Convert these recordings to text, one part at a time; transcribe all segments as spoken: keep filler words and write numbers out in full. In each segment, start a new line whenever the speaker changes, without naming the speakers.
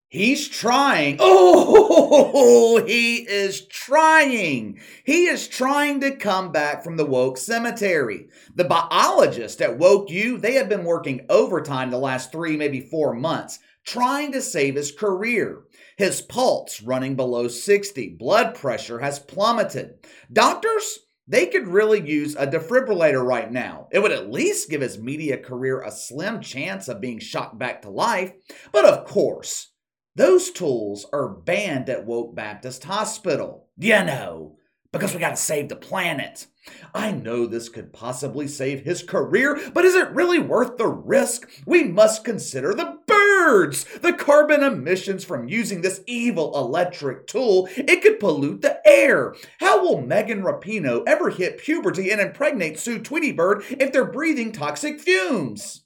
He's trying. Oh, he is trying. He is trying to come back from the woke cemetery. The biologists at Woke U, they have been working overtime the last three, maybe four months, trying to save his career. His pulse running below sixty. Blood pressure has plummeted. Doctors, they could really use a defibrillator right now. It would at least give his media career a slim chance of being shot back to life. But of course, those tools are banned at Woke Baptist Hospital. You know, because we gotta save the planet. I know this could possibly save his career, but is it really worth the risk? We must consider the birds, the carbon emissions from using this evil electric tool. It could pollute the air. How will Megan Rapinoe ever hit puberty and impregnate Sue Tweety Bird if they're breathing toxic fumes?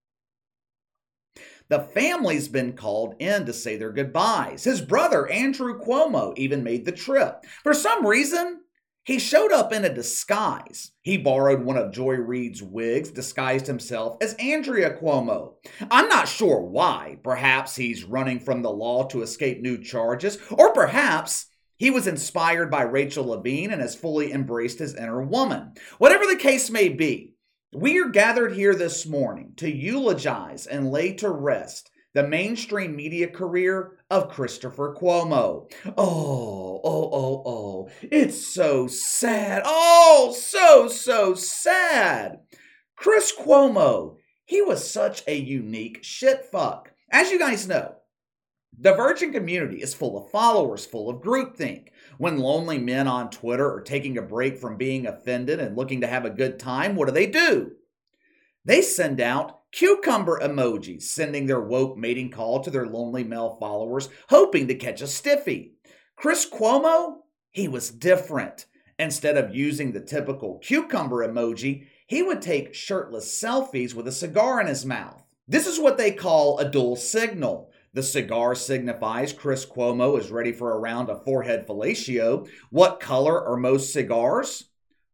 The family's been called in to say their goodbyes. His brother, Andrew Cuomo, even made the trip. For some reason, he showed up in a disguise. He borrowed one of Joy Reid's wigs, disguised himself as Andrea Cuomo. I'm not sure why. Perhaps he's running from the law to escape new charges, or perhaps he was inspired by Rachel Levine and has fully embraced his inner woman. Whatever the case may be, we are gathered here this morning to eulogize and lay to rest the mainstream media career of Christopher Cuomo. Oh, oh, oh, oh, it's so sad. Oh, so, so sad. Chris Cuomo, he was such a unique shitfuck. As you guys know, the virgin community is full of followers, full of groupthink. When lonely men on Twitter are taking a break from being offended and looking to have a good time, what do they do? They send out cucumber emojis, sending their woke mating call to their lonely male followers, hoping to catch a stiffy. Chris Cuomo, he was different. Instead of using the typical cucumber emoji, he would take shirtless selfies with a cigar in his mouth. This is what they call a dual signal. The cigar signifies Chris Cuomo is ready for a round of forehead fellatio. What color are most cigars?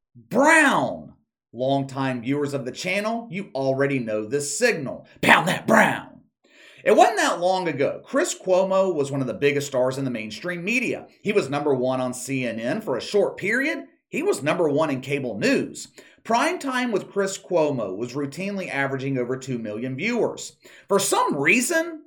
Brown. Longtime viewers of the channel, you already know this signal. Pound that brown. It wasn't that long ago. Chris Cuomo was one of the biggest stars in the mainstream media. He was number one on C N N for a short period. He was number one in cable news. Prime time with Chris Cuomo was routinely averaging over two million viewers. For some reason,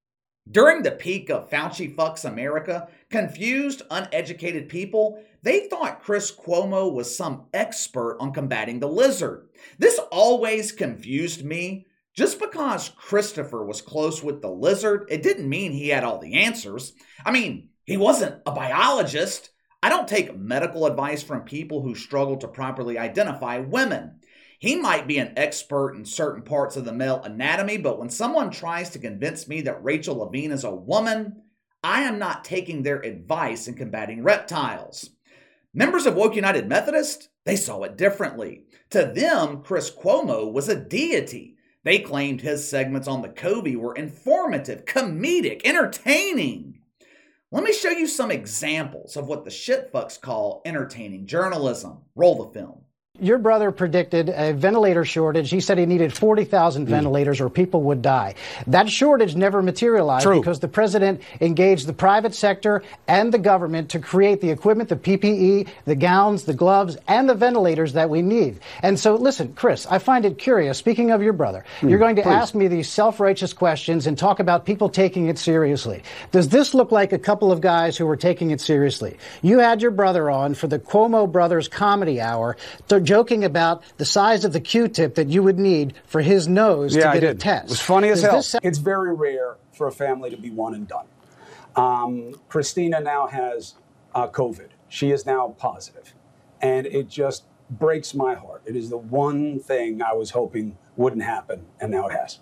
during the peak of Fauci Fucks America, confused, uneducated people, they thought Chris Cuomo was some expert on combating the lizard. This always confused me. Just because Christopher was close with the lizard, it didn't mean he had all the answers. I mean, he wasn't a biologist. I don't take medical advice from people who struggle to properly identify women. He might be an expert in certain parts of the male anatomy, but when someone tries to convince me that Rachel Levine is a woman, I am not taking their advice in combating reptiles. Members of Woke United Methodist, they saw it differently. To them, Chris Cuomo was a deity. They claimed his segments on the Kobe were informative, comedic, entertaining. Let me show you some examples of what the shitfucks call entertaining journalism. Roll the film.
Your brother predicted a ventilator shortage. He said he needed forty thousand mm. ventilators or people would die. That shortage never materialized True. because the president engaged the private sector and the government to create the equipment, the P P E, the gowns, the gloves, and the ventilators that we need. And so, listen, Chris, I find it curious. Speaking of your brother, mm, you're going to please. ask me these self-righteous questions and talk about people taking it seriously. Does this look like a couple of guys who were taking it seriously? You had your brother on for the Cuomo Brothers Comedy Hour to joking about the size of the Q-tip that you would need for his nose
yeah,
to
I
get
did.
a test.
It was funny as
Does
hell.
It's very rare for a family to be one and done. Um, Christina now has uh, COVID. She is now positive. And it just breaks my heart. It is the one thing I was hoping wouldn't happen, and now it has.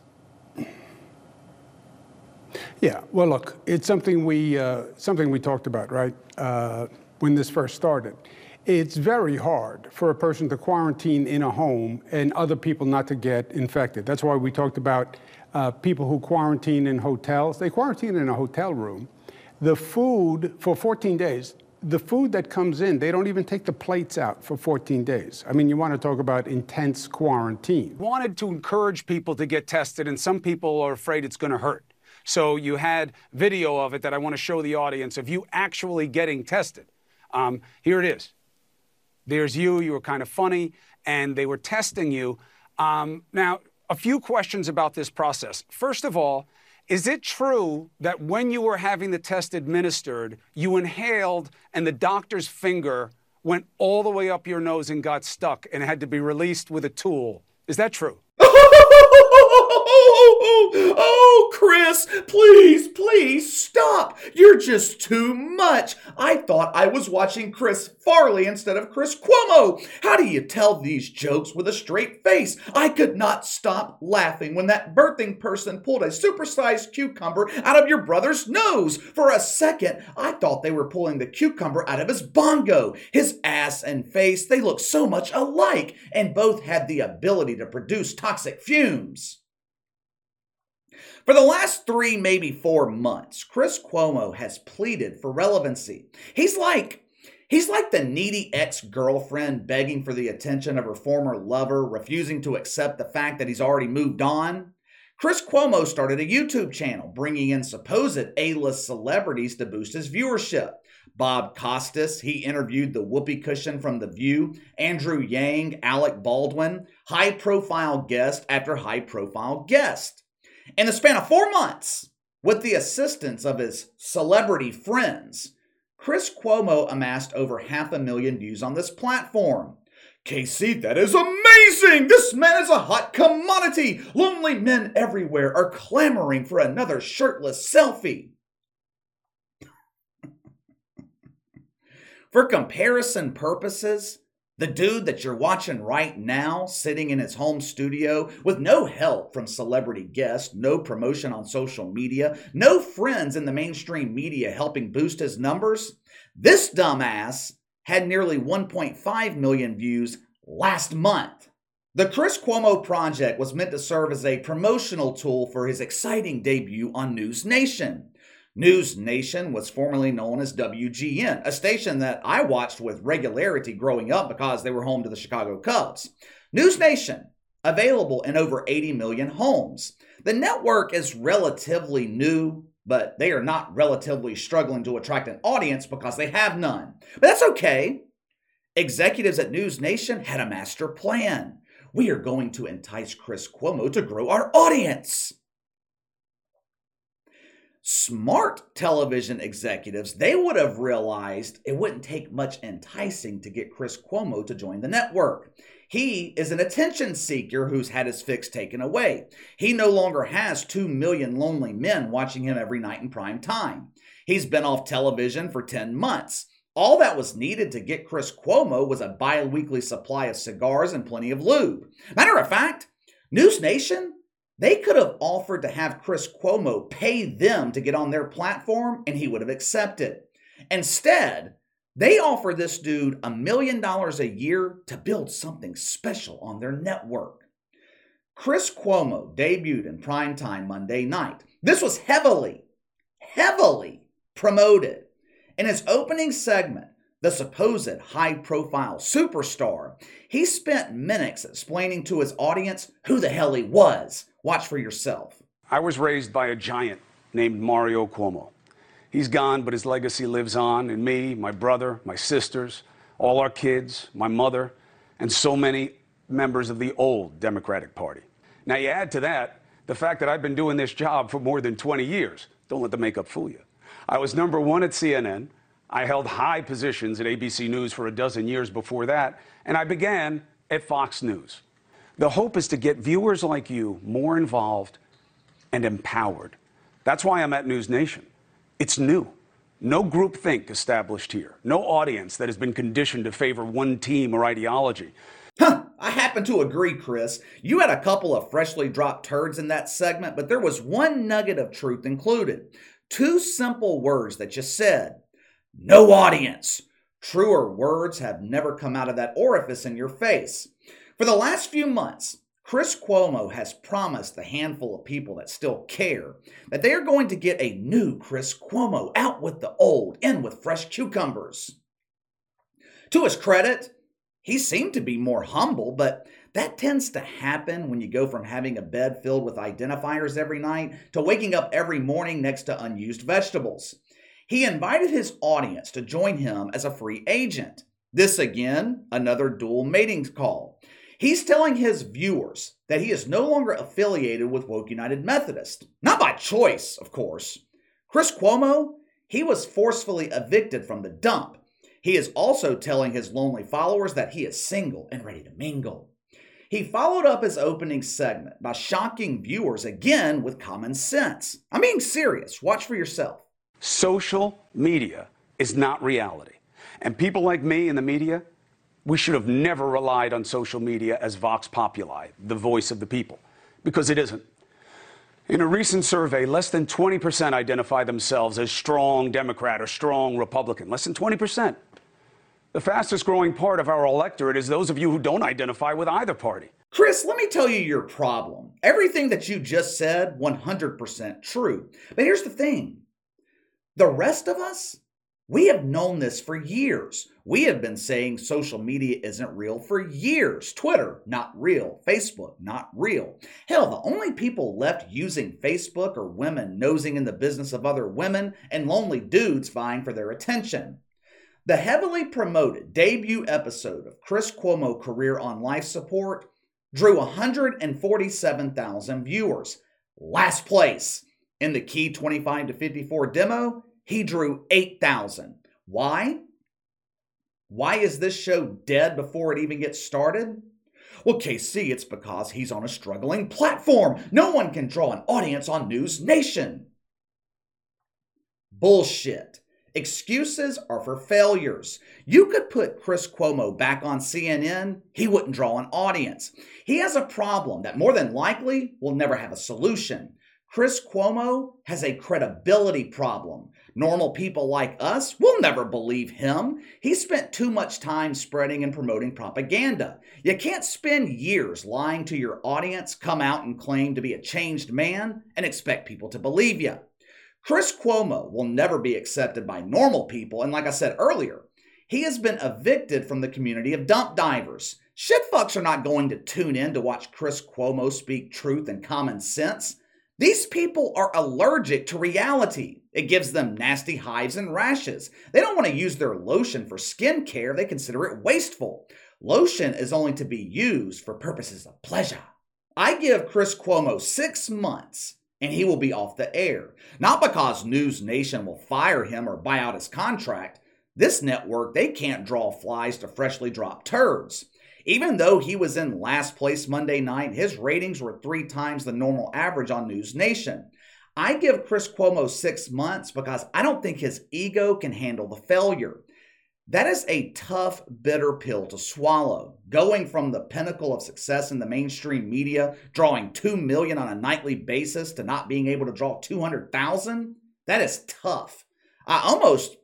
Yeah, well, look, it's something we, uh, something we talked about, right, uh, when this first started. It's very hard for a person to quarantine in a home and other people not to get infected. That's why we talked about uh, people who quarantine in hotels. They quarantine in a hotel room. The food for fourteen days, the food that comes in, they don't even take the plates out for fourteen days. I mean, you want to talk about intense quarantine.
Wanted to encourage people to get tested, and some people are afraid it's going to hurt.
So you had video of it that I want to show the audience of you actually getting tested. Um, here it is. There's you. You were kind of funny, and they were testing you. Um, now, a few questions about this process. First of all, is it true that when you were having the test administered, you inhaled and the doctor's finger went all the way up your nose and got stuck and had to be released with a tool? Is that true?
Oh, Chris, please, please stop. You're just too much. I thought I was watching Chris Farley instead of Chris Cuomo. How do you tell these jokes with a straight face? I could not stop laughing when that birthing person pulled a supersized cucumber out of your brother's nose. For a second, I thought they were pulling the cucumber out of his bongo. His ass and face, they look so much alike, and both had the ability to produce toxic fumes. For the last three, maybe four months, Chris Cuomo has pleaded for relevancy. He's like, he's like the needy ex-girlfriend begging for the attention of her former lover, refusing to accept the fact that he's already moved on. Chris Cuomo started a YouTube channel, bringing in supposed A-list celebrities to boost his viewership. Bob Costas, he interviewed the whoopee cushion from The View, Andrew Yang, Alec Baldwin, high-profile guest after high-profile guest. In the span of four months, with the assistance of his celebrity friends, Chris Cuomo amassed over half a million views on this platform. Casey, that is amazing! This man is a hot commodity! Lonely men everywhere are clamoring for another shirtless selfie. For comparison purposes, the dude that you're watching right now, sitting in his home studio with no help from celebrity guests, no promotion on social media, no friends in the mainstream media helping boost his numbers, this dumbass had nearly one point five million views last month. The Chris Cuomo Project was meant to serve as a promotional tool for his exciting debut on News Nation. News Nation was formerly known as W G N, a station that I watched with regularity growing up because they were home to the Chicago Cubs. News Nation, available in over eighty million homes. The network is relatively new, but they are not relatively struggling to attract an audience because they have none. But that's okay. Executives at News Nation had a master plan. We are going to entice Chris Cuomo to grow our audience. Smart television executives, they would have realized it wouldn't take much enticing to get Chris Cuomo to join the network. He is an attention seeker who's had his fix taken away. He no longer has two million lonely men watching him every night in prime time. He's been off television for ten months. All that was needed to get Chris Cuomo was a bi-weekly supply of cigars and plenty of lube. Matter of fact, News Nation, they could have offered to have Chris Cuomo pay them to get on their platform, and he would have accepted. Instead, they offered this dude a million dollars a year to build something special on their network. Chris Cuomo debuted in primetime Monday night. This was heavily, heavily promoted. In his opening segment, the supposed high-profile superstar, he spent minutes explaining to his audience who the hell he was. Watch for yourself.
I was raised by a giant named Mario Cuomo. He's gone, but his legacy lives on in me, my brother, my sisters, all our kids, my mother, and so many members of the old Democratic Party. Now you add to that the fact that I've been doing this job for more than twenty years. Don't let the makeup fool you. I was number one at C N N. I held high positions at A B C News for a dozen years before that, and I began at Fox News. The hope is to get viewers like you more involved and empowered. That's why I'm at News Nation. It's new. No groupthink established here. No audience that has been conditioned to favor one team or ideology.
Huh, I happen to agree, Chris. You had a couple of freshly dropped turds in that segment, but there was one nugget of truth included. Two simple words that you said. No audience. Truer words have never come out of that orifice in your face. For the last few months, Chris Cuomo has promised the handful of people that still care that they are going to get a new Chris Cuomo, out with the old, in with fresh cucumbers. To his credit, he seemed to be more humble, but That tends to happen when you go from having a bed filled with identifiers every night to waking up every morning next to unused vegetables. He invited his audience to join him as a free agent. This again, another dual mating call. He's telling his viewers that he is no longer affiliated with Woke United Methodist. Not by choice, of course. Chris Cuomo, he was forcefully evicted from the dump. He is also telling his lonely followers that he is single and ready to mingle. He followed up his opening segment by shocking viewers again with common sense. I'm being serious. Watch for yourself.
Social media is not reality. And people like me in the media, we should have never relied on social media as vox populi, the voice of the people, because it isn't. In a recent survey, less than twenty percent identify themselves as strong Democrat or strong Republican. Less than twenty percent. The fastest growing part of our electorate is those of you who don't identify with either party.
Chris, let me tell you your problem. Everything that you just said, one hundred percent true. But here's the thing. The rest of us, we have known this for years. We have been saying social media isn't real for years. Twitter, not real. Facebook, not real. Hell, the only people left using Facebook are women nosing in the business of other women and lonely dudes vying for their attention. The heavily promoted debut episode of Chris Cuomo Career on Life Support drew one hundred forty-seven thousand viewers. Last place. In the Key twenty-five to fifty-four demo, he drew eight thousand. Why? Why is this show dead before it even gets started? Well, K C, it's because he's on a struggling platform. No one can draw an audience on News Nation. Bullshit. Excuses are for failures. You could put Chris Cuomo back on C N N, he wouldn't draw an audience. He has a problem that more than likely will never have a solution. Chris Cuomo has a credibility problem. Normal people like us will never believe him. He spent too much time spreading and promoting propaganda. You can't spend years lying to your audience, come out and claim to be a changed man, and expect people to believe you. Chris Cuomo will never be accepted by normal people, and like I said earlier, he has been evicted from the community of dump divers. Shitfucks are not going to tune in to watch Chris Cuomo speak truth and common sense. These people are allergic to reality. It gives them nasty hives and rashes. They don't want to use their lotion for skin care. They consider it wasteful. Lotion is only to be used for purposes of pleasure. I give Chris Cuomo six months and he will be off the air. Not because News Nation will fire him or buy out his contract. This network, they can't draw flies to freshly dropped turds. Even though he was in last place Monday night, his ratings were three times the normal average on News Nation. I give Chris Cuomo six months because I don't think his ego can handle the failure. That is a tough, bitter pill to swallow. Going from the pinnacle of success in the mainstream media, drawing two million on a nightly basis, to not being able to draw two hundred thousand, that is tough. I almost...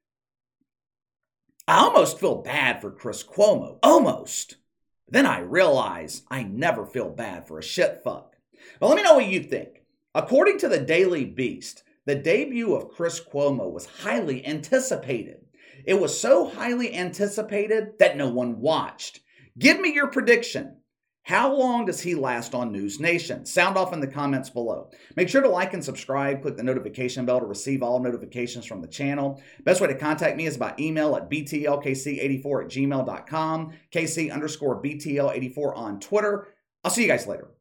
I almost feel bad for Chris Cuomo. Almost. Then I realize I never feel bad for a shitfuck. But let me know what you think. According to the Daily Beast, the debut of Chris Cuomo was highly anticipated. It was so highly anticipated that no one watched. Give me your prediction. How long does he last on News Nation? Sound off in the comments below. Make sure to like and subscribe. Click the notification bell to receive all notifications from the channel. Best way to contact me is by email at b t l k c eighty-four at gmail dot com, kc underscore b t l eighty-four on Twitter. I'll see you guys later.